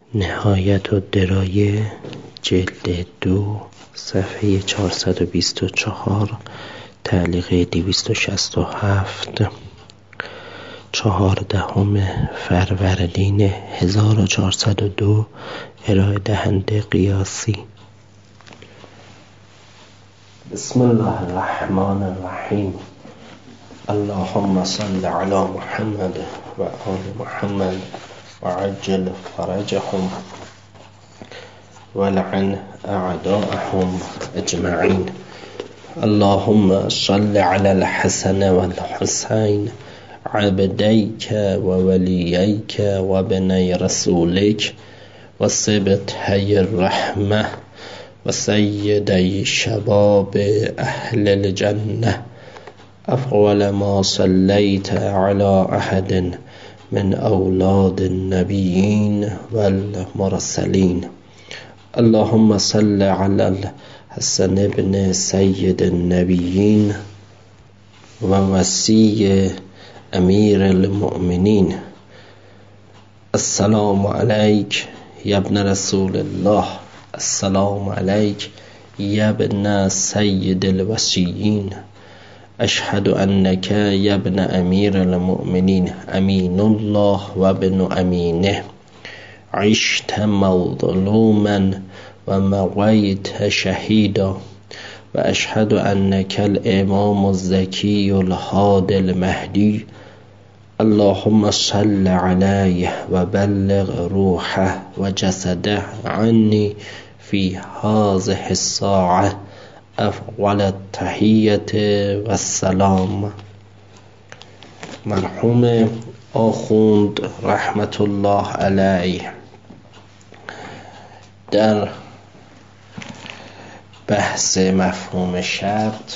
نهایت الدرایه جلد 2 صفحه 424 تعلیق 267 14 فروردین 1402 ارائه دهنده قیاسی. بسم الله الرحمن الرحیم. اللهم صل علی محمد و آل محمد و عجل فرجهم ولعن اعداءهم اجمعین. اللهم صل علی الحسن والحسین عبدیک و ولییک و بنی رسولک و سبطی الرحمه و سیدی شباب اهل الجنه افضل ما صلیت علی احد من اولاد النبیین والمرسلین. اللهم صل علی الحسن ابن سید النبیین و وصی امیر المؤمنین. السلام علیک یا ابن رسول الله. السلام علیک یا ابن سید الوصیین. اشهد انک یا ابن امیر المؤمنین امین الله و ابن امینه. عشت مظلوما و مضیت شهیدا و اشهد انک الامام الزکی الهادی المهدی. اللهم صل علیه و بلغ روحه و جسده عنی فی هذه الساعه افضل التحیت و السلام. مرحوم آخوند رحمت الله علیه در بحث مفهوم شرط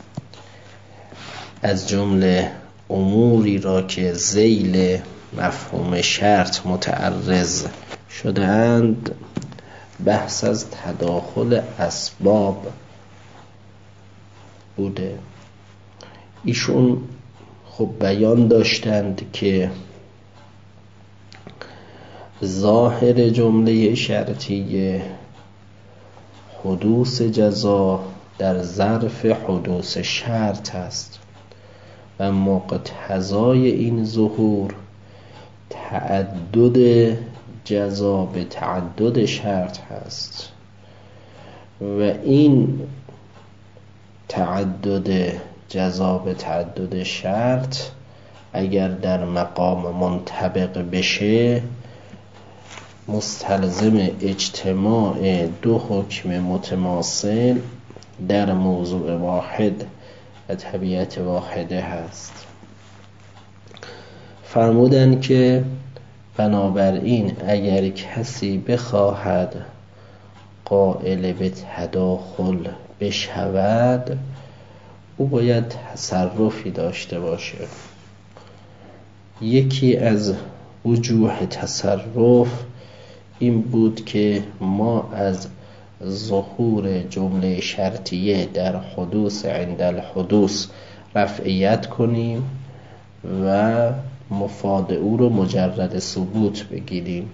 از جمله اموری را که ذیل مفهوم شرط متعرض شدند بحث از تداخل اسباب بوده. ایشون خب بیان داشتند که ظاهر جمله شرطیه حدوث جزا در ظرف حدوث شرط است و مقتضای این ظهور تعدد جزا به تعدد شرط هست و این تعدد جزا به تعدد شرط اگر در مقام منطبق بشه مستلزم اجتماع دو حکم متماثل در موضوع واحد و طبیعت واحده هست. فرمودند که بنابراین اگر کسی بخواهد قائل به تداخل بشود او باید تصرفی داشته باشه. یکی از وجوه تصرف این بود که ما از ظهور جمله شرطیه در حدوث عند الحدوث رفعیت کنیم و مفاد او رو مجرد ثبوت بگیریم.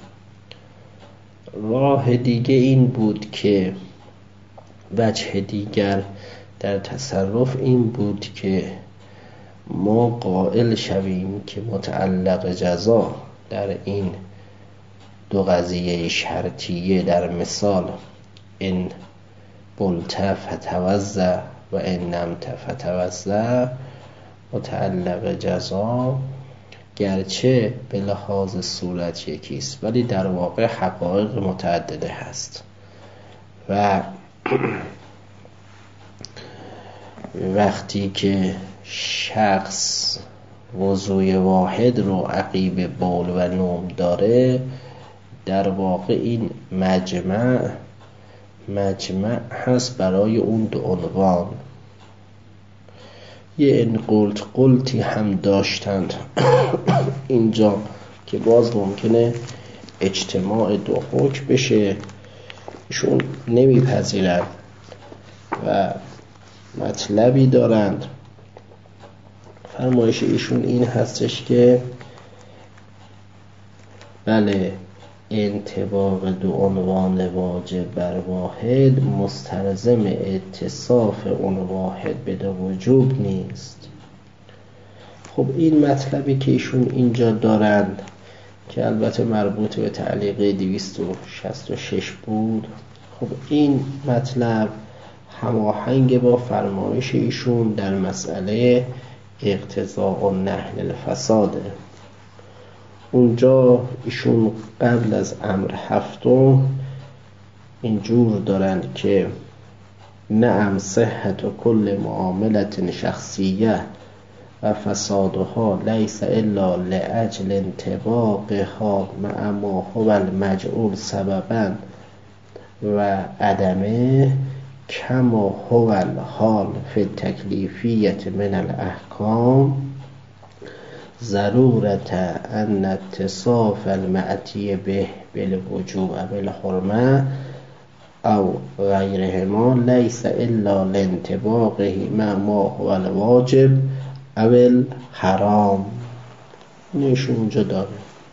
راه دیگه این بود که وجه دیگر در تصرف این بود که ما قائل شویم که متعلق جزا در این دو قضیه شرطیه در مثال ان بلت فتوضا و ان نمت فتوضا متعلق جزا گرچه به لحاظ صورت یکیست ولی در واقع حقایق متعدده هست و وقتی که شخص وضوی واحد رو عقیب بول و نوم داره در واقع این مجمع هست برای اون دو عنوان. یه ان قلتی هم داشتند اینجا که باز ممکنه اجتماع دو حکم بشه، ایشون نمیپذیرند و مطلبی دارند. فرمایش ایشون این هستش که بله انطباق دو عنوان واجب بر واحد مستلزم اتصاف اون واحد به دو وجوب نیست. خب این مطلبی که ایشون اینجا دارند که البته مربوط به تعلیقه 266 بود، خب این مطلب هماهنگ با فرمایش ایشون در مسئله اقتضاء و نهی الفساده. اونجا ایشون قبل از امر هفتم اینجور دارند که نعم صحت و کل معاملت شخصیه و فسادها لیس الا لاجل انطباقها مع ما هو المجعول سببا و عدمه کما هو الحال فی التکلیفیت من الاحکام ضرورت ان اتصاف المعتی به بالوجوب و بالحرمه او غیرهما لیس الا لانطباقه مع ما هو الواجب او الحرام. اینشون اونجا داره.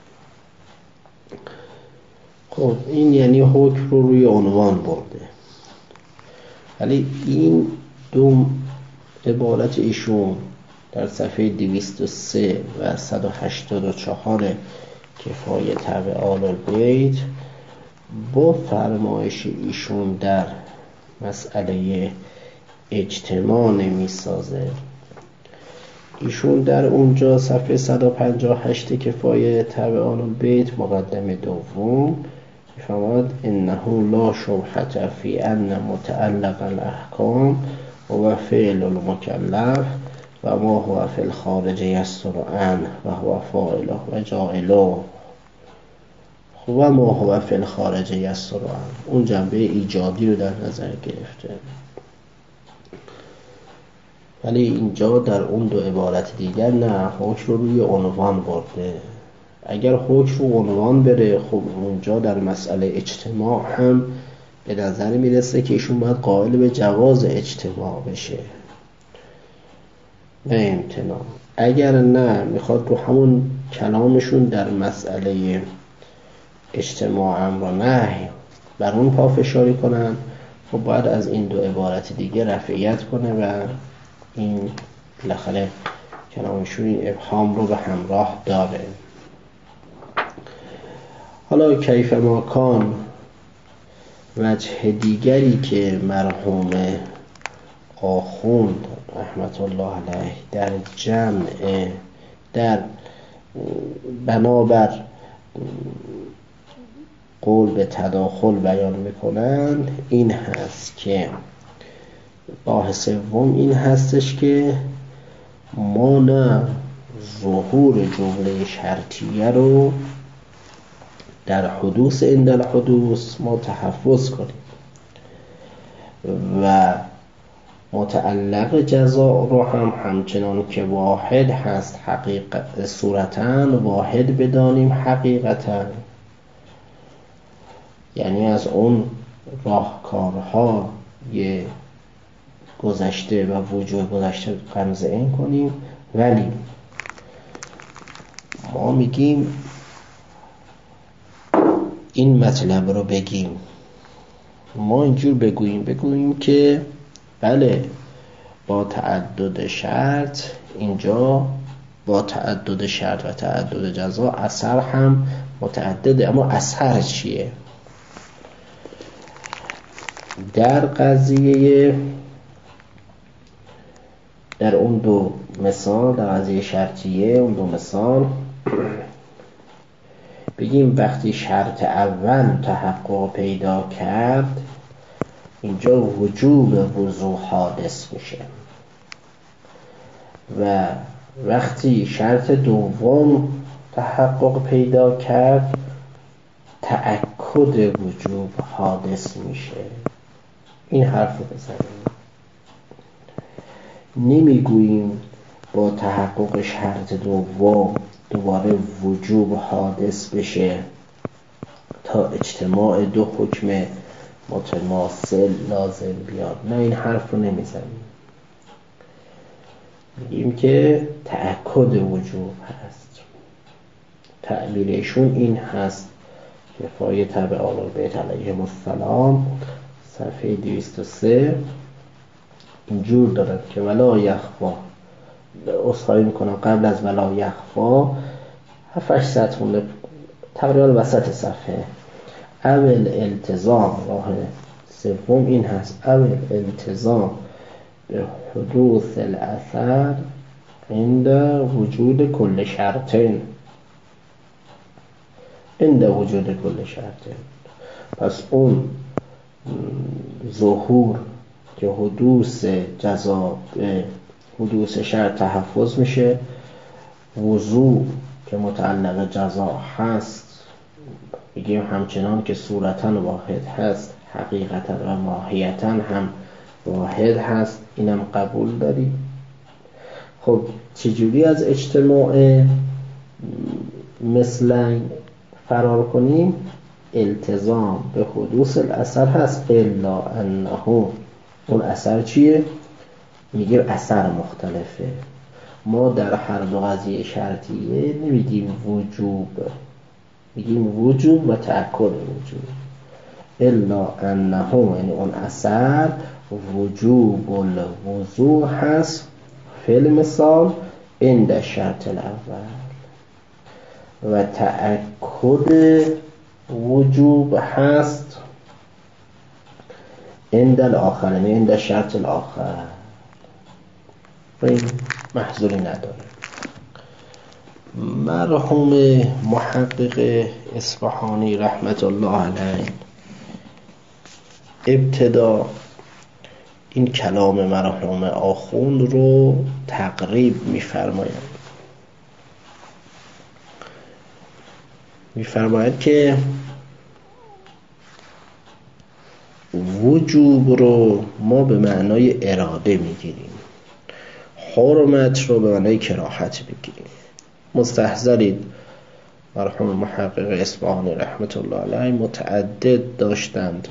خب این یعنی حکم رو روی عنوان برده. ولی این دو عبارت ایشون در صفحه 203 و 184 کفایه تبع آل البیت با فرمایش ایشون در مسئله اجتماع نمی سازه. ایشون در اونجا صفحه 158 کفایه تبع آل البیت مقدمه دوم میفرماید انه لا شبهة فی ان متعلق الاحکام و فعل المکلف و ما هو فی الخارج یستر عنه و هو فاعله و جاعله و ما هو فی الخارج یستر عنه. اون جنبه ایجادی رو در نظر گرفته. ولی اینجا در اون دو عبارت دیگر نه، حکم رو روی عنوان برده. اگر حکم رو عنوان بره، خب اونجا در مسئله اجتماع هم به نظر میرسه که ایشون باید قائل به جواز اجتماع بشه نه امتناع. اگر نه میخواد رو همون کلامشون در مسئله اجتماع امر و نهی بر اون پافشاری کنن، خب باید از این دو عبارت دیگه رفعیت کنه و این بالاخره کلامشون این ابهام رو به همراه داره. حالا کیف ما کان، وجه دیگری که مرحوم آخوند رحمت الله علیه در جمع در بنابر قول به تداخل بیان میکنند این هست که راه سوم این هستش که ما نه ظهور جمله شرطیه رو در حدوث عند الحدوث ما تحفظ کنیم و متعلق جزاء رو هم همچنان که واحد هست حقیقت صورتاً واحد بدانیم حقیقتاً. یعنی از اون راهکارها یه گذشته و وجود گذشته غمزه این کنیم. ولی ما میگیم این مطلب رو بگیم، ما اینجور بگوییم که بله با تعدد شرط، اینجا با تعدد شرط و تعدد جزا اثر هم متعدده، اما اثر چیه؟ در قضیه در اون دو مثال، در قضیه شرطیه اون دو مثال بگیم وقتی شرط اول تحقق پیدا کرد اینجا وجوب وضوح حادث میشه و وقتی شرط دوم تحقق پیدا کرد تأکد وجوب حادث میشه. این حرف رو بزنیم. نمیگوییم با تحقق شرط دوم دوباره وجوب حادث بشه تا اجتماع دو حکم متماثل لازم بیاد. نه، این حرف رو نمیزنیم. میگیم که تأکد وجوب هست. تعبیرشون این هست کفایه تبع آل بیت علیهم السلام صفحه 203 اینجور دارد که ولا یخفا، اصخایی میکنم قبل از ولا یخفا 7-8 سطر مونده تقریبا وسط صفحه. اول التزام، راه سوم این هست، اول التزام به حدوث الاثر عند وجود کل شرطین، عند وجود کل شرطین. پس اون ظهور که حدوث جزا به حدوث شرط تحفظ میشه، وضوع که متعلق جزا هست بگیم همچنان که صورتاً واحد هست حقیقتاً و ماهیتاً هم واحد هست، اینم قبول داری. خب چجوری از اجتماع مثلا فرار کنیم؟ التزام به حدوث الاثر هست، الا انه اون اثر چیه؟ میگیم اثر مختلفه. ما در هر دو قضیه شرطیه نمیگیم وجوب، میگیم وجوب و تأکد وجوب. الا انه یعنی اون اثر وجوب الوضوع هست فی المثال عند شرط الاول و تأکد وجوب هست عند الاخر، یعنی عند شرط الاخر. این محظوری نداره. مرحوم محقق اصفهانی رحمت الله علیه ابتدا این کلام مرحوم آخوند رو تقریب میفرماید که وجوب رو ما به معنای اراده میگیریم، حرمت رو به معنای کراهت بگیریم. مستحضرید مرحوم محقق اصفهانی رحمت الله علیه متعدد داشتند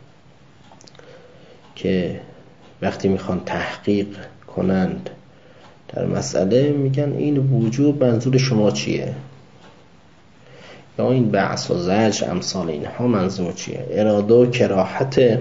که وقتی میخوان تحقیق کنند در مسئله میگن این وجوب منظور شما چیه، یا این بعث و زجر امثال اینها منظور چیه، اراده و کراهت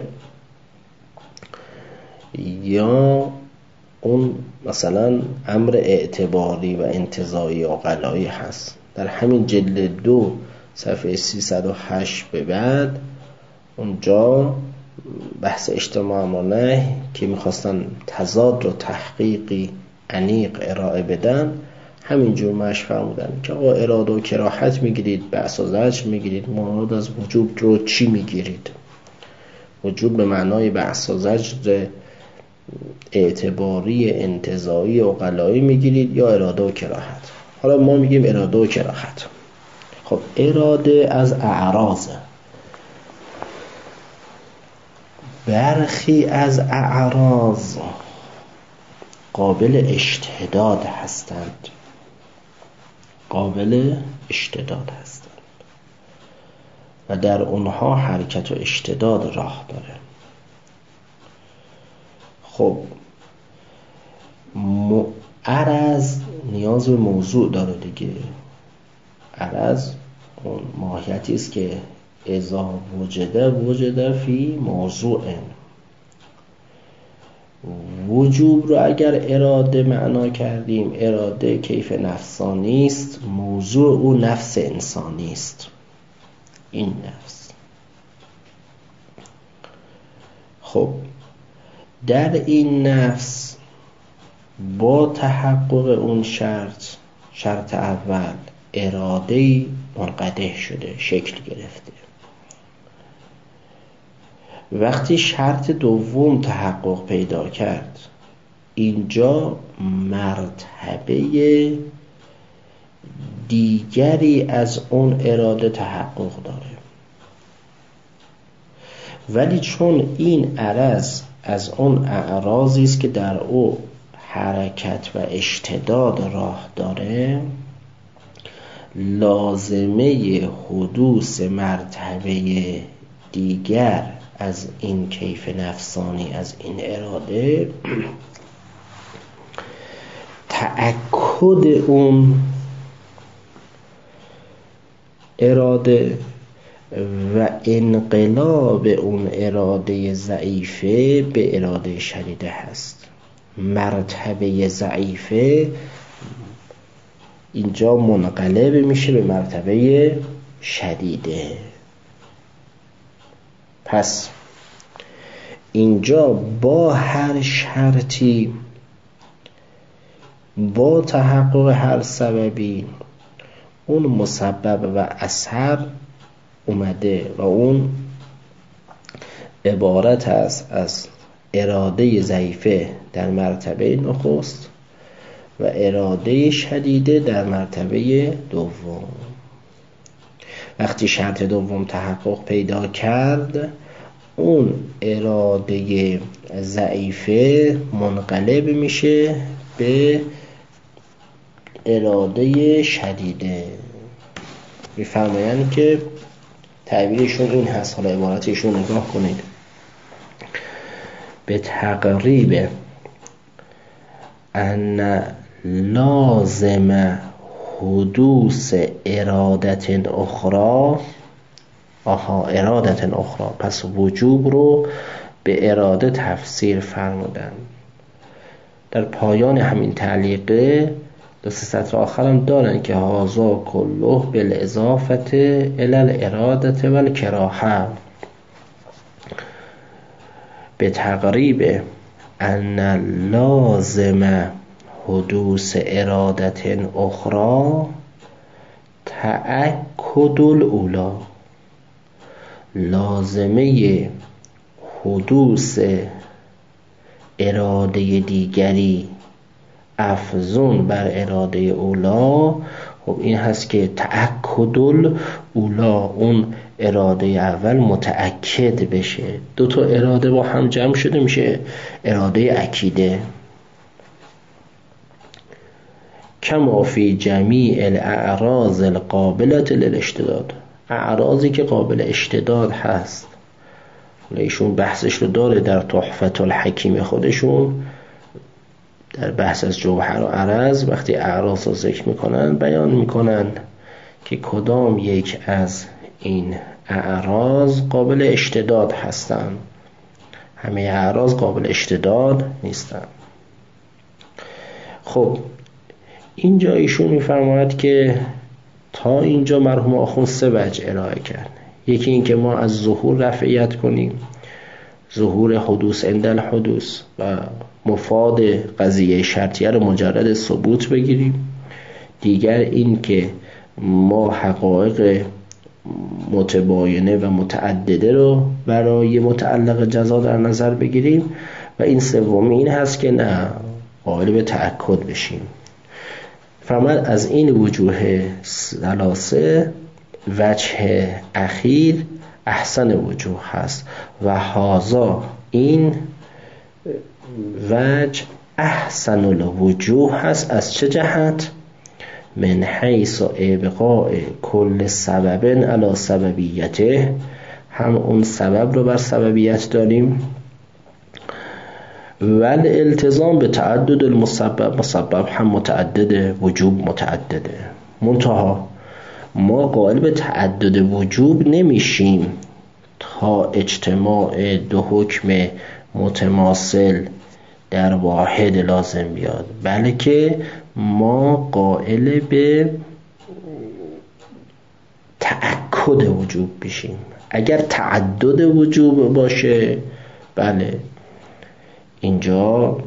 یا اون مثلا امر اعتباری و انتزاعی و غلایی هست. در همین جلد 2 صفحه 308 به بعد اونجا بحث اجتماع امانه که میخواستن تضاد و تحقیقی عمیق ارائه بدن همینجور مشق فرمودن که آقا اراده و کراهت میگیرید، بحث و زجر میگیرید، مراد از وجوب رو چی میگیرید؟ وجوب به معنای بحث و زجر اعتباری انتزاعی و غلایی میگیرید یا اراده و کراهت؟ حالا ما میگیم اراده و کراهت. خب اراده از اعراض، برخی از اعراض قابل اجتهاد هستند، و در اونها حرکت و اشتداد راه داره. خب عرض نیاز به موضوع داره دیگه. عرض اون ماهیتی است که اذا وجد فی موضوع. وجوب رو اگر اراده معنا کردیم، اراده کیف نفسانی است، موضوع او نفس انسانی است. این نفس خب در این نفس با تحقق اون شرط اول اراده‌ای منقدح شده، شکل گرفته. وقتی شرط دوم تحقق پیدا کرد، اینجا مرتبه دیگری از اون اراده تحقق داره. ولی چون این عرض از اون اعراضی است که در او حرکت و اشتداد راه داره، لازمه حدوث مرتبه دیگر از این کیف نفسانی، از این اراده، تأکد اون اراده و انقلاب اون اراده ضعیفه به اراده شدیده هست. مرتبه ضعیفه اینجا منقلب میشه به مرتبه شدیده. پس اینجا با هر شرطی، با تحقق هر سببی، اون مسبب و اثر اومده و اون عبارت است از اراده ضعیفه در مرتبه نخست و اراده شدیده در مرتبه دوم. وقتی شرط دوم تحقق پیدا کرد، اون اراده ضعیفه منقلب میشه به اراده شدیده. میفرمایند که تعبیرشون این هست، حالا عبارتشون نگاه کنید: به تقریب ان لازم حدوث ارادت اخرى، ارادت اخرى، پس وجوب رو به اراده تفسیر فرمودن. در پایان همین تعلیقه دو سه سطر آخرم دارن که هازا کله بالاضافت الی الارادت و الکراهه. به تقریب ان لازم حدوث ارادت اخرى تأکد الاولی، لازمه حدوث اراده دیگری افزون بر اراده اولا، خب این هست که تأکد الاولا، اون اراده اول متأکد بشه. دو تا اراده با هم جمع شده میشه اراده اکیده. کما فی جمیع الاعراض القابلة للاشتداد، اعراضی که قابل اشتداد هست. ایشون بحثش رو داره در تحفة الحکیم خودشون، در بحث از جوهر و عرض. وقتی اعراض رو ذکر میکنن بیان میکنن که کدام یک از این اعراض قابل اشتداد هستن. همه اعراض قابل اشتداد نیستن. خب اینجا ایشون میفرماید که تا اینجا مرحوم آخوند سه وجه ارائه کرد. یکی این که ما از ظهور رفعیت کنیم، ظهور حدوث عند الحدوث، و مفاد قضیه شرطیه رو مجرد ثبوت بگیریم. دیگر این که ما حقایق متباینه و متعدده رو برای متعلق جزا در نظر بگیریم. و این سومی این هست که نه، قائل به تأکد بشیم. فرمود از این وجوه ثلاثه وجه اخیر احسن وجوه هست و هازا این وجه احسن الوجوه هست. از چه جهت؟ من حیث ابقاء کل سبب علی سببیته، هم اون سبب رو بر سببیت داریم، ولی التزام به تعدد المسبب، مسبب هم متعدد، وجوب متعدده. منتها ما قائل به تعدد وجوب نمیشیم تا اجتماع دو حکم متماثل در واحد لازم بیاد، بلکه ما قائل به تأکد وجوب بشیم. اگر تعدد وجوب باشه، بله اینجا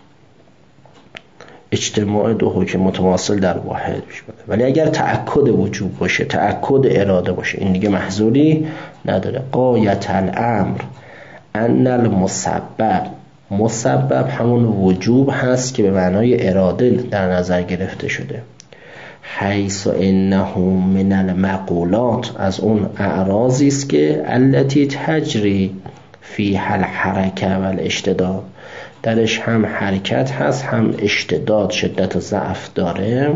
اجتماع دو حکم متماثل در واحد میشه. ولی اگر تأکد وجوب باشه، تأکد اراده باشه، این دیگه محذوری نداره. غایت الامر ان المسبب، مسبب همون وجوب هست که به معنای اراده در نظر گرفته شده. حیث انه من المقولات، از اون اعراضی است که التي تجری فیها الحرکه و الاشتداد، درش هم حرکت هست هم اشتداد، شدت و ضعف داره.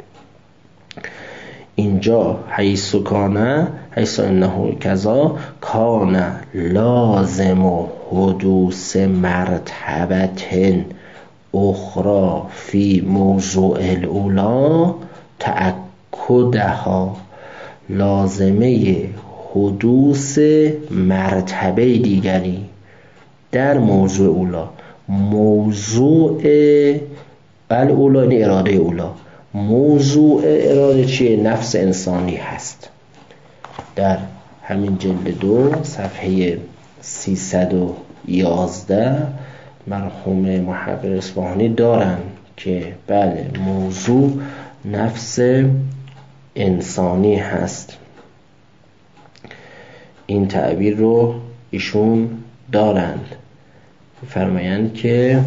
اینجا حیث کانه، حیث انه کذا کانه لازم حدوث مرتبت اخرى فی موضوع الاولا تأکدها، لازمه حدوث مرتبه دیگری در موضوع اولا. موضوع الاولا یعنی اراده اولا. موضوع اراده چیه؟ نفس انسانی هست. در همین جلد 2 صفحه 311 مرحوم محقق اصفهانی دارن که بله موضوع نفس انسانی هست. این تعبیر رو ایشون دارند. فرمایند که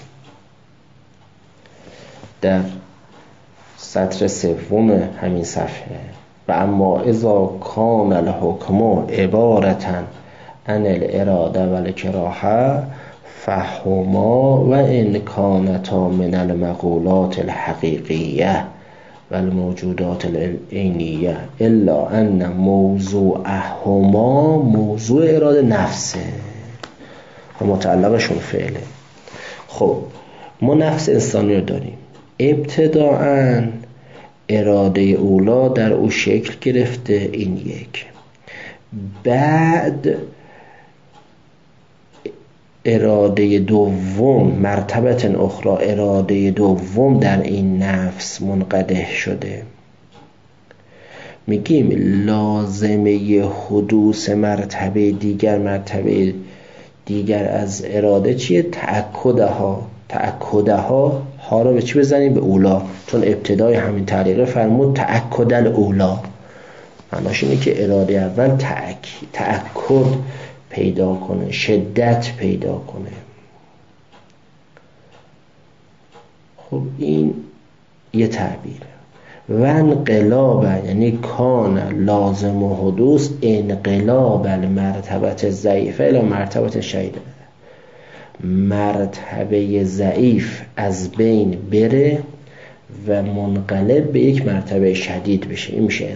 در سطر 3 همین صفحه و اما اذا کان الحکم عبارة عن الاراده و الکراهه فهما و ان کانتا من المقولات الحقیقیه و الموجودات العینیه الا ان موضوعهما موضوع اراده نفسه و متعلقشون فعله. خب ما نفس انسانی رو داریم. ابتداعاً اراده اولا در او شکل گرفته، این یک. بعد اراده دوم مرتبه اخرى، اراده دوم در این نفس منقدح شده. میگیم لازمه حدوث مرتبه دیگر از اراده چیه؟ تأکده ها رو به چی بزنیم؟ به اولا، چون ابتدای همین تعلیق فرمود تأکد الاولا. معناش اینه که اراده اول تأکد پیدا کنه، شدت پیدا کنه. خب این یه تعبیر. و انقلاب یعنی کان لازم و حدوث انقلاب المرتبه ضعیفه الی مرتبه شدیده، مرتبه ضعیف از بین بره و منقلب به یک مرتبه شدید بشه. این میشه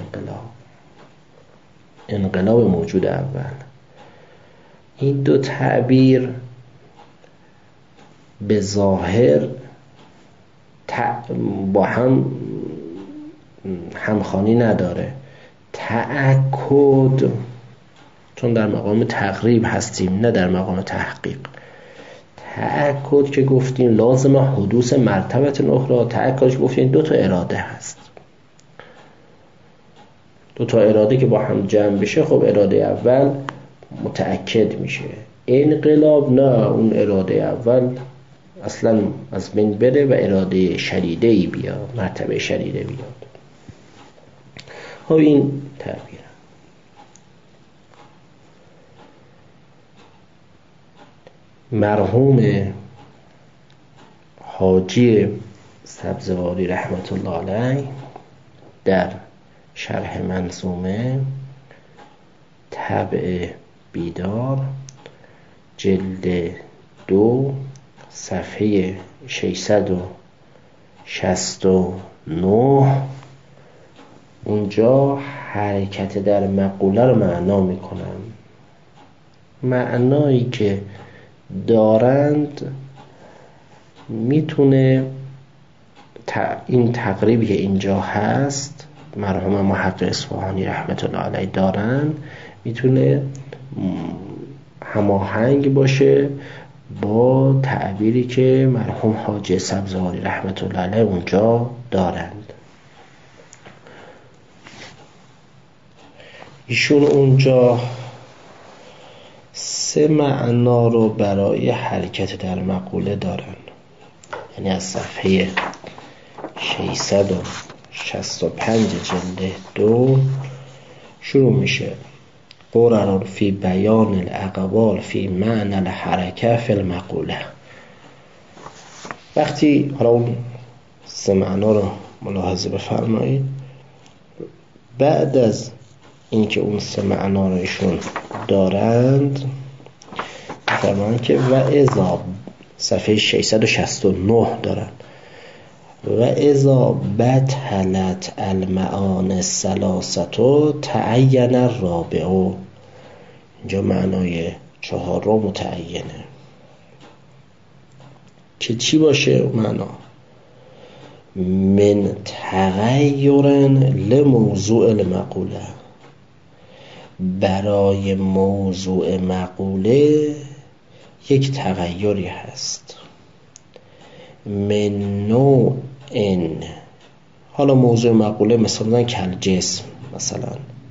انقلاب موجود اول. این دو تعبیر به ظاهر با هم همخوانی نداره. تأکد چون در مقام تقریب هستیم نه در مقام تحقیق. تأکد که گفتیم لازم حدوث مرتبه اخرى، تأکدش گفتیم دو تا اراده هست. دو تا اراده که با هم جمع بشه خب اراده اول متأکد میشه. انقلاب نه، اون اراده اول اصلا از بین بره و اراده شدیده‌ای بیاد، مرتبه شدیده بیاد. خب این تعبیر. مرحوم حاجی سبزواری رحمت الله علیه در شرح منظومه طبع بیدار جلد 2 صفحه 669 اونجا حرکت در مقوله رو معنا میکنم. معنایی که دارند میتونه این تقریبی که اینجا هست مرحوم محقق اصفهانی رحمت الله علیه دارند میتونه هماهنگ باشه با تعبیری که مرحوم حاجی سبزواری رحمت الله علیه اونجا دارند. ایشون اونجا 3 معنا رو برای حرکت در مقوله دارن. یعنی از صفحه 665 جلد 2 شروع میشه. قرار فی بیان الاقوال فی معنی الحرکه فی المقوله. وقتی حالا اون 3 معنا رو ملاحظه بفرمایید، بعد از اینکه اون 3 معنا رو ایشون دارند فرمان که و اذا صفحه 669 دارن و اذا بطلت المعانی الثلاثه تعین الرابع. اینجا معنای 4 متعینه که چی باشه معنا؟ من تغییر لموضوع المقوله، برای موضوع مقوله یک تغییری هست. من نوع ان، حالا موضوع مقوله مثلا کل جسم، مثلا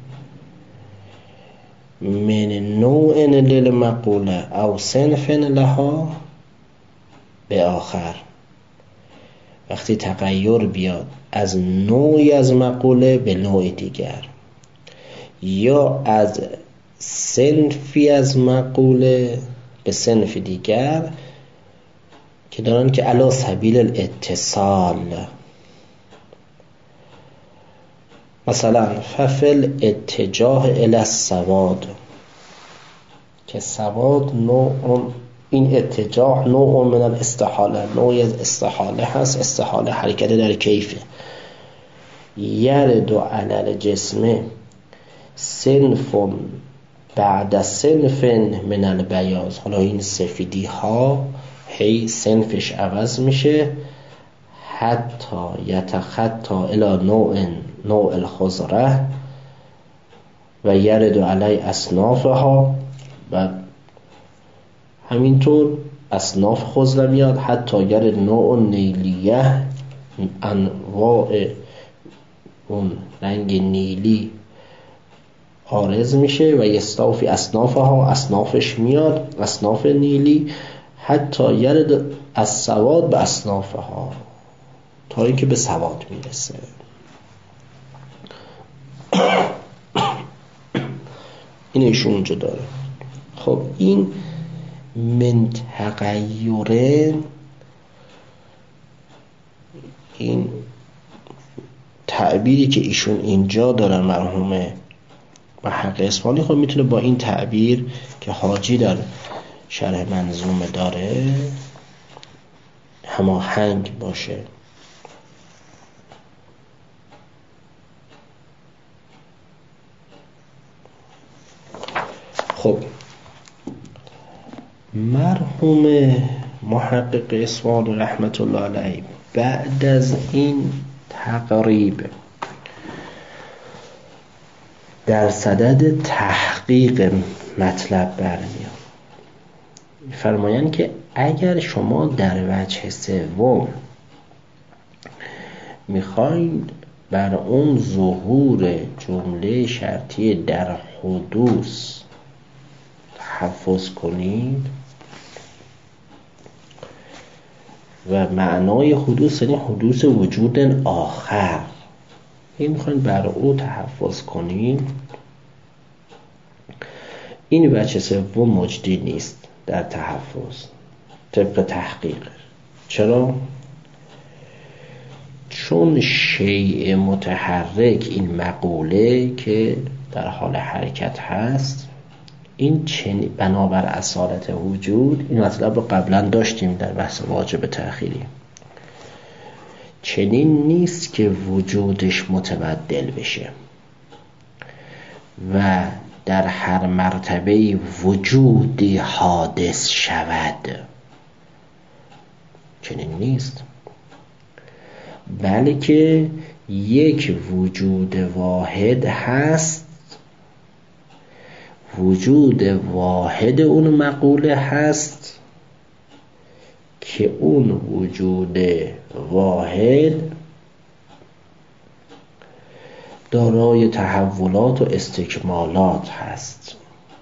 من نوع للمقوله او صنف لها به آخر. وقتی تغییر بیاد از نوعی از مقوله به نوع دیگر، یا از صنفی از مقوله به صنف دیگر که دارن که علی سبیل الاتصال، مثلا ففل اتجاه الی السواد، که سواد نوع، این اتجاه نوع من الاستحاله، نوعی از استحاله هست. استحاله حرکت در کیفه. یرد علی الجسم صنف بعد صنف من البیاض. حالا این سفیدی ها هی صنفش عوض میشه حتی یتخطی الی نوع الخضره و یرد علی اصنافها، و همینطور اصناف خضره میاد حتی یرد نوع نیلیه، انواع اون رنگ نیلی عارض میشه و یستوفی اصنافها، اصنافش میاد، اصناف نیلی، حتی یرد از سواد به اصنافها، تا اینکه به سواد میرسه. این ایشون اونجا داره. خب این من تغییره، این تعبیری که ایشون اینجا داره مرحوم محقق اصفهانی، خب میتونه با این تعبیر که حاجی در شرح منظومه داره هماهنگ باشه. خب مرحوم محقق اصفهانی رحمت الله علیه بعد از این تقریب در صدد تحقیق مطلب برمیاد. فرمایند که اگر شما در وجه سوم میخواید بر اون ظهور جمله شرطی در حدوث تحفظ کنید، و معنای حدوث یعنی حدوث وجود آخر، این میخواید بر او تحفظ کنید، این وجه سوم مجدی نیست در تحفظ طبق تحقیق. چرا؟ چون شیء متحرک، این مقوله که در حال حرکت هست، این بنابر اصالت وجود، این مطلب رو قبلا داشتیم در بحث واجب تأخیری، چنین نیست که وجودش متبدل بشه و در هر مرتبه وجودی حادث شود، چنین نیست، بلکه یک وجود واحد هست. وجود واحد اون مقوله هست که اون وجود واحد دارای تحولات و استکمالات هست،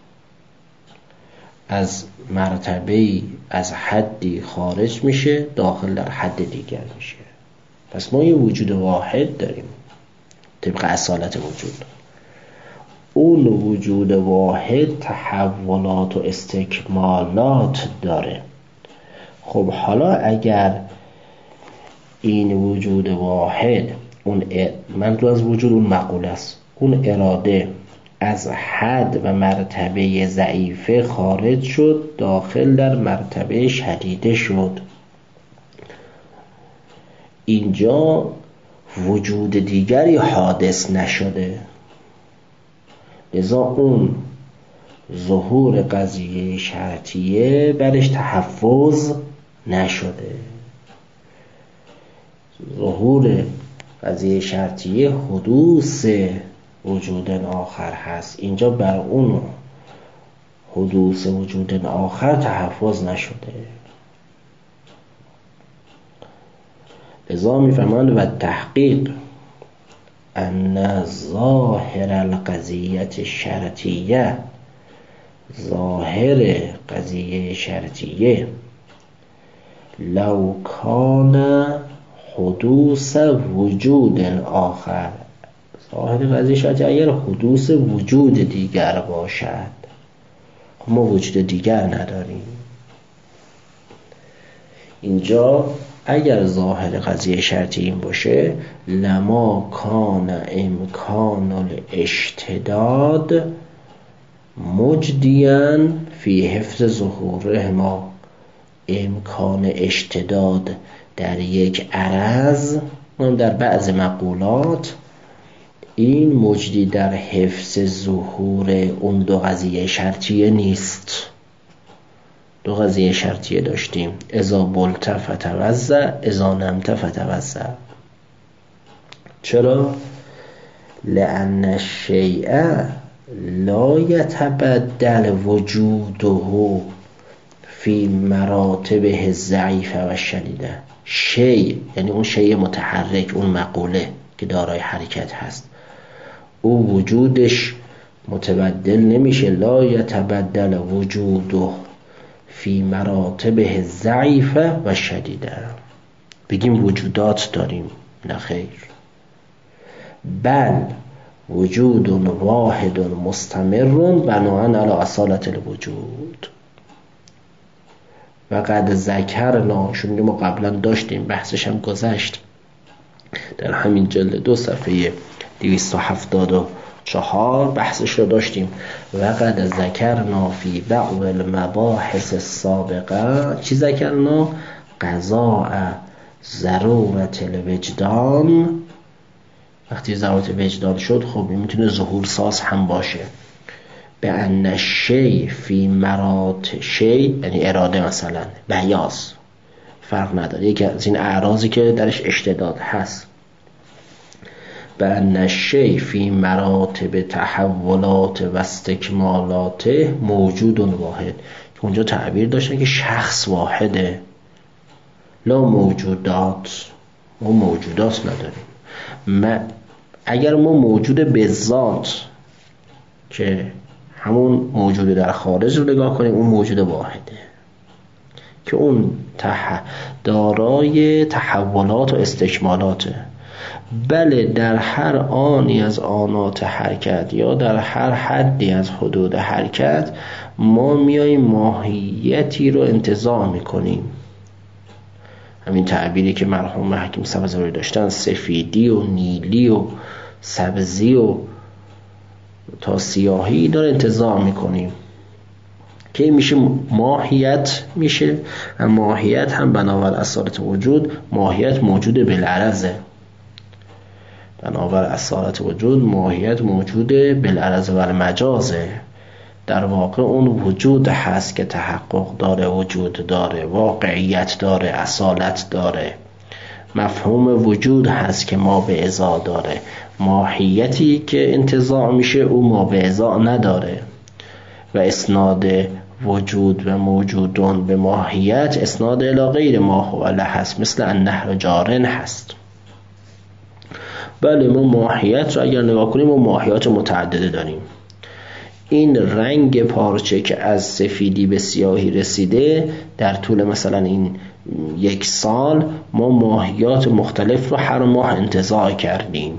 از مرتبه‌ای از حدی خارج میشه داخل در حد دیگر میشه. پس ما یه وجود واحد داریم طبق اصالت وجود. اون وجود واحد تحولات و استکمالات داره. خب حالا اگر این وجود واحد، من تو از وجود اون مقوله است، اون اراده از حد و مرتبه ضعیفه خارج شد داخل در مرتبه شدیده شد، اینجا وجود دیگری حادث نشده، لذا اون ظهور قضیه شرطیه برش تحفظ نشده. ظهور قضیه شرطیه حدوث وجود آخر هست. اینجا بر اون حدوث وجود آخر تحفظ نشده. لذا میفهمند و تحقیق ان ظاهر القضیت شرطیه، ظاهر قضیه شرطیه لو کان حدوث وجود آخر، ظاهر قضیه شرطیه اگر حدوث وجود دیگر باشد، ما وجود دیگر نداریم. اینجا اگر ظاهر قضیه شرطی این باشه لما کان امکان الاشتداد مجدیاً فی حفظ ظهورهما، امکان اشتداد در یک عرض در بعض مقولات این مجدی در حفظ ظهور اون دو قضیه شرطیه نیست. دو قضیه شرطیه داشتیم، اذا بلت فتوضأ اذا نمت فتوضأ. چرا؟ لأن الشیء لا یتبدل وجوده فی مراتبه الضعیفه و الشدیده. شیء یعنی اون شیء متحرک، اون مقوله که دارای حرکت هست، او وجودش متبدل نمیشه. لا یتبدل وجوده فی مراتبه الضعیفه و شدیده. بگیم وجودات داریم، نه خیر، بل وجود واحد مستمر بناء علی اصالت الوجود. و قد ذکرنا، چون ما قبلا داشتیم بحثش هم گذشت در همین جلد 2 صفحه 274 بحثش رو داشتیم. و قد ذکرنا فی بعض المباحث السابقه، چی ذکرنا؟ قضاء ضرورت الوجدان. وقتی ضرورت وجدان شد خب این میتونه ظهور ساز هم باشه. به ان شی فی مرات شی یعنی اراده، مثلا بیاض، فرق نداره، یکی از این اعراضی که درش اشتداد هست. به ان شی فی مراتب تحولات و استکمالات موجود واحد، که اونجا تعبیر داشتن که شخص واحده، لا موجودات، ما موجودات نداریم. اگر ما موجود به ذات که همون موجود در خارج رو نگاه کنیم، اون موجود واحده که اون دارای تحولات و استکمالاته. بله در هر آنی از آنات حرکت یا در هر حدی از حدود حرکت ما میاییم ماهیتی رو انتزاع میکنیم. همین تعبیری که مرحوم حکیم سبزواری داشتن، سفیدی و نیلی و سبزی و تا سیاهی داره انتزاع میکنیم که میشه ماهیت میشه. و ماهیت هم بنابر اصالت وجود ماهیت موجود بالعرضه، بنابر اصالت وجود ماهیت موجود بالعرض و المجازه. در واقع اون وجود هست که تحقق داره، وجود داره، واقعیت داره، اصالت داره. مفهوم وجود هست که ما به ازا داره. ماهیتی که انتزاع میشه او ما به ازا نداره. و اسناد وجود و موجودون به ماهیت اسناد الی غیر ما هو له هست، مثل النهر جارن هست. بله ما ماهیت رو اگر نگاه کنیم ما ماهیات متعدده داریم. این رنگ پارچه که از سفیدی به سیاهی رسیده در طول مثلا این 1 سال ما ماهیات مختلف رو هر ماه انتزاع کردیم.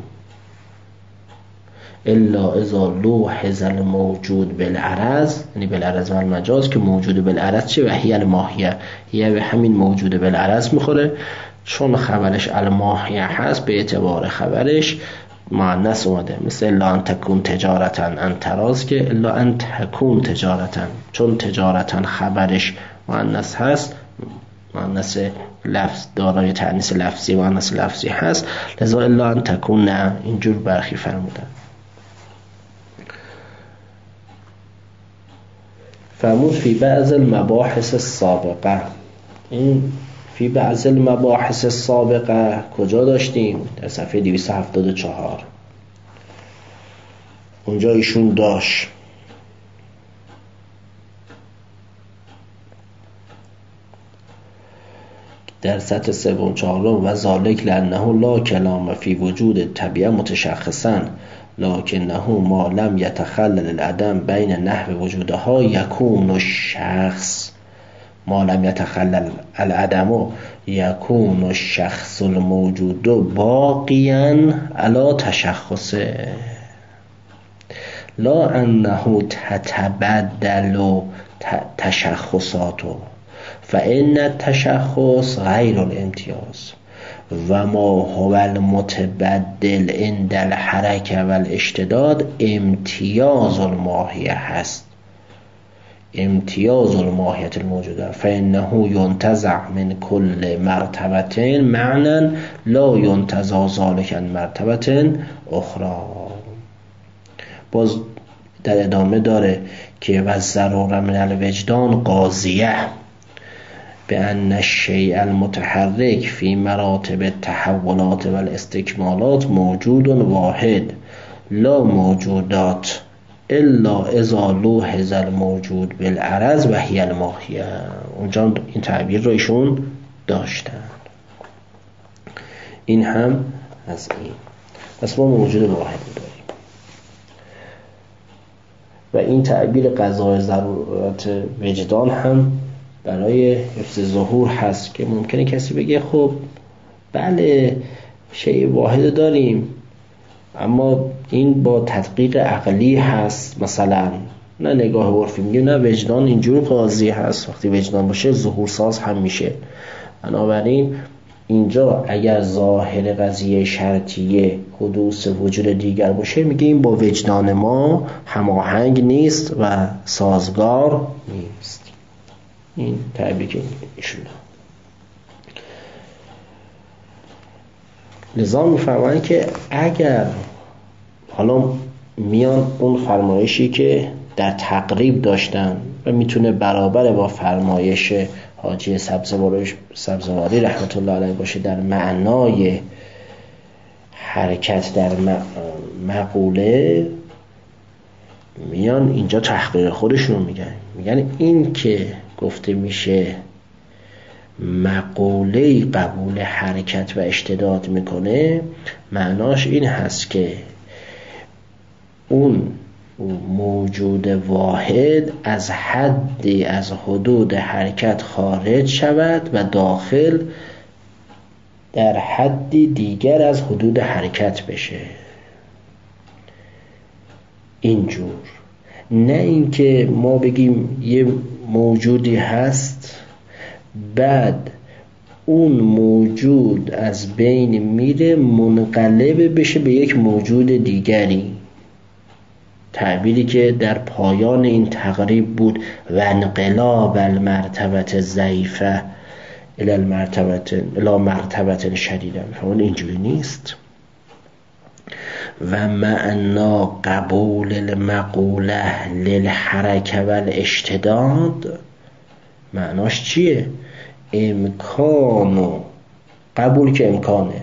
الا اذا لوحظ الموجود بالعرض، یعنی بالعرض و المجاز، که موجود بالعرض چه؟ و هی الماهیه، هی به همین موجود بالعرض میخوره. چون خبرش الماهیه هست به اعتبار خبرش مؤنث اومده، مثل الا ان تکون تجارتا انتراز که الا ان تکون تجارتا، چون تجارتا خبرش مؤنث هست، مؤنث لفظ دارای تأنیث لفظی مؤنث لفظی هست، لذا الا ان تکون نه اینجور برخی فرمودن. فرمود فی بعض المباحث السابقه. این فی بعض المباحث السابقه کجا داشتیم؟ در صفحه 274. اونجا ایشون داشت. در سطح سوم چهارم و ذالک لانه لا کلام فی وجود طبیعه متشخصا لکنه ما لم یتخلل العدم بین نحو وجودها یکون الشخص ما لم یتخلل العدم یکون الشخص الموجود باقیا علی تشخصه لا انه تتبدل تشخصاته فإن التشخص غیر الامتیاز و ما هو المتبدل عند الحرکه و الاشتداد امتیاز الماهیه هست، امتیاز الماهیت الموجوده فإنه ينتزع من كل مرتبة معنى لا ينتزع ذلك عن مرتبة اخرى. باز در ادامه داره که و ضرور من الوجدان قاضیه بأن الشيء المتحرك في مراتب التحولات والاستكمالات موجود واحد لا موجودات الا اذا لوحظ الموجود بالعرض و هی الماهیه. اونجا این تعبیر رو ایشون داشتن. این هم از این. پس ما موجود واحد داریم و این تعبیر قضای ضرورت وجدان هم برای حفظ ظهور هست که ممکنه کسی بگه خب بله شیء واحد داریم اما این با تدقیق عقلی هست، مثلا نه نگاه عرفی میگه نه وجدان اینجور قاضی هست، وقتی وجدان باشه ظهور ساز هم میشه. بنابراین اینجا اگر ظاهر قضیه شرطیه حدوث وجود دیگر باشه میگه این با وجدان ما هماهنگ نیست و سازگار نیست. این تعبیر که ایشون لذا میفهمن که اگر حالا میان اون فرمایشی که در تقریب داشتن و میتونه برابر با فرمایش حاجی سبزواری رحمت الله علیه باشه در معنای حرکت در مقوله، میان اینجا تحقیق خودشون میگن این که گفته میشه مقوله قبول حرکت و اشتداد میکنه معناش این هست که اون موجود واحد از حدی از حدود حرکت خارج شود و داخل در حدی دیگر از حدود حرکت بشه. اینجور، نه اینکه ما بگیم یه موجودی هست بعد اون موجود از بین میره منقلب بشه به یک موجود دیگری، تعبیری که در پایان این تقریب بود و انقلاب المرتبه ضعیفه الی مرتبه شدیده. فهمون اینجوری نیست. و معنا قبول المقوله للحرکه و الاشتداد معناش چیه؟ امکانو قبول که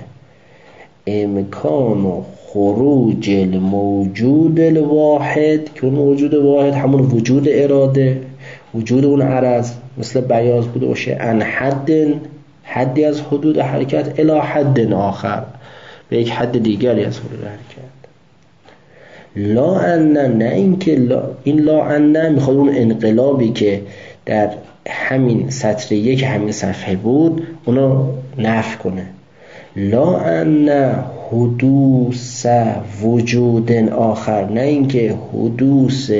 امکانو خروج الموجود الواحد که اون موجود واحد همون وجود اراده، وجود اون عرض مثل بیاض بوده باشه، ان حدی از حدود حرکت الی حد آخر به یک حد دیگری از حدود حرکت. لا ان نه اینکه این لا ان میخواد اون انقلابی که در همین سطر یک همین صفحه بود اونو نفی کنه. لا ان حدوث وجود آخر، نه اینکه حدوث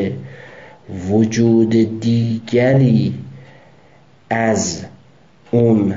وجود دیگری از اون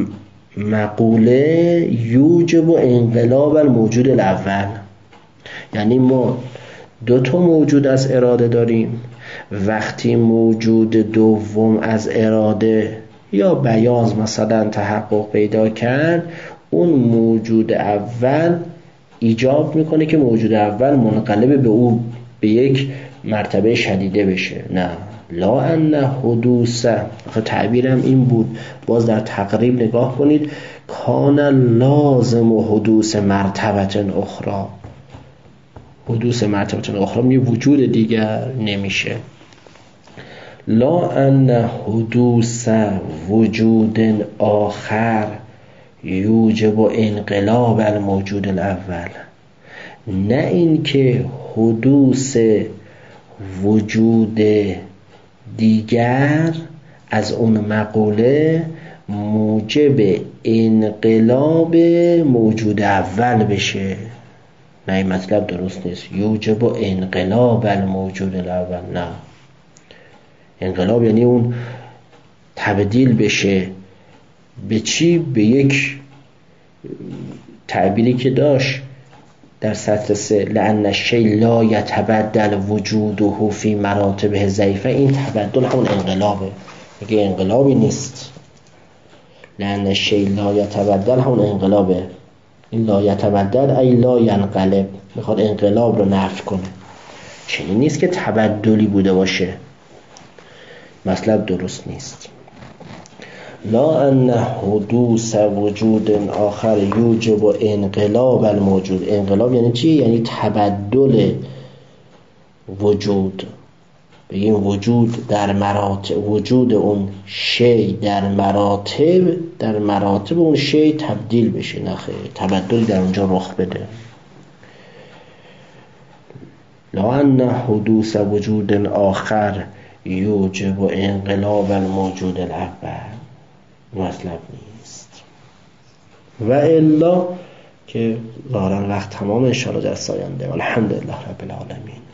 مقوله یوجب و انقلاب الموجود الاول. یعنی ما دو تا موجود از اراده داریم، وقتی موجود دوم از اراده یا بیاض مثلا تحقق پیدا کرد، اون موجود اول ایجاب میکنه که موجود اول منقلب به او به یک مرتبه شدیده بشه. نه، لا ان حدوث تعبیرم این بود، باز در تقریب نگاه کنید، کان لازم حدوث مرتبه اخرى، حدوث مرتبه اخرى یه وجود دیگر نمیشه. لا ان حدوث وجود آخر یوجب انقلاب الموجود الاول، نه این که حدوث وجود دیگر از اون مقوله موجب انقلاب موجود اول بشه. نه این مطلب درست نیست. یوجب انقلاب الموجود الاول، نه. انقلاب یعنی اون تبدیل بشه به چی؟ به یک تعبیری که داشت در سطر 3، لأن الشیء لا یتبدل وجوده فی مراتبه ضعیفه. این تبدل همون انقلابه. میگه انقلابی نیست. لأن الشیء لا یتبدل همون انقلابه. این لا یتبدل ای لا ینقلب، میخواد انقلاب رو نفی کنه. چنین نیست که تبدلی بوده باشه. مطلب درست نیست. لا ان حدوث وجود آخر یوجب انقلاب الموجود. انقلاب یعنی چی؟ یعنی تبدل وجود. بگیم وجود در مراتب، وجود اون شی در مراتب اون شی تبدیل بشه. نه خیر، تبدلی در اونجا رخ بده. لا ان حدوث وجود آخر یوجب انقلاب الموجود الاول. مطلب نیست. و الا که ظاهرا وقت تمام، انشاءالله در آینده. الحمدلله رب العالمین.